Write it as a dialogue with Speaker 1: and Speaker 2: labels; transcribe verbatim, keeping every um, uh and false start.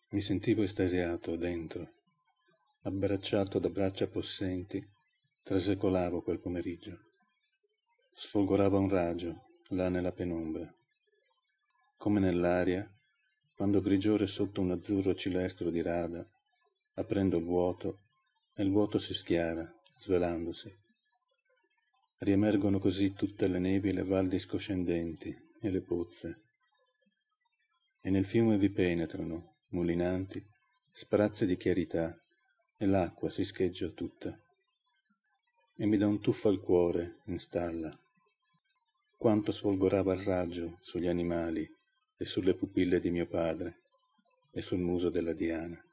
Speaker 1: Mi sentivo estasiato dentro, abbracciato da braccia possenti, trasecolavo quel pomeriggio. Sfolgorava un raggio, là nella penombra. Come nell'aria, quando grigiore sotto un azzurro cilestro di rada, aprendo il vuoto, e il vuoto si schiara, svelandosi. Riemergono così tutte le nevi e le valli scoscendenti e le pozze. E nel fiume vi penetrano, mulinanti, sprazzi di chiarità, e l'acqua si scheggia tutta. E mi dà un tuffo al cuore, in stalla. Quanto sfolgorava il raggio sugli animali e sulle pupille di mio padre e sul muso della Diana.